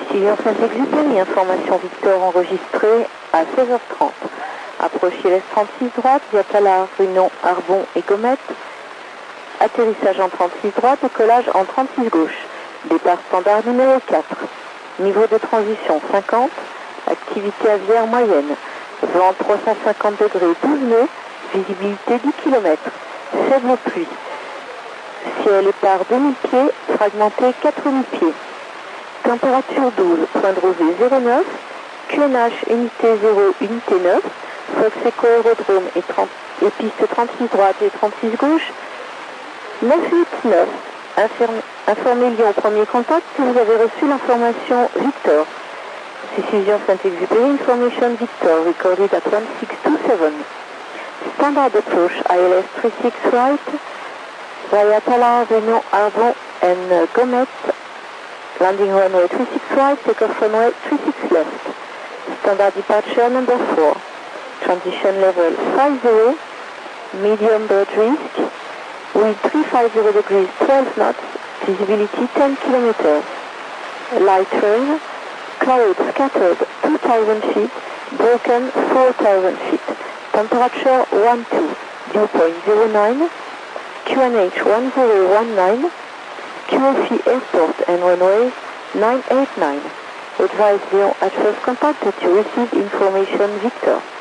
Décision Saint-Exupéry, information Victor enregistrée à 16h30. Approchez l'Est 36 droite, via Tallard, Runon, Arbon et Gommette. Atterrissage en 36 droite, décollage en 36 gauche. Départ standard numéro 4. Niveau de transition 50. Activité aviaire moyenne. Vent 350 degrés 12 nœuds. Visibilité 10 km. Faible pluie. Ciel est par demi-pied, fragmenté 4000 pieds. Température 12, point de rosée 0,9. QNH unité 0, unité 9. Fox Echo aérodrome et piste 36 droite et 36 gauche. 989. Informez Lyon premier contact que vous avez reçu l'information Victor. Décision Saint-Exupéry, information Victor, recorded at 1627. Standard approach ILS 36 right, via Tallard, Runon, Arbon and Gommette. Landing runway 36 right, takeoff runway 36 left. Standard departure number 4. Transition level 50, medium bird risk, wind 350 degrees 12 knots, visibility 10 kilometers. Light rain, clouds scattered 2,000 feet, broken 4,000 feet. Temperature 12, dew point 09, QNH 1019, QFE airport and runway 989. Advise Lyon at first contact that you received information Victor.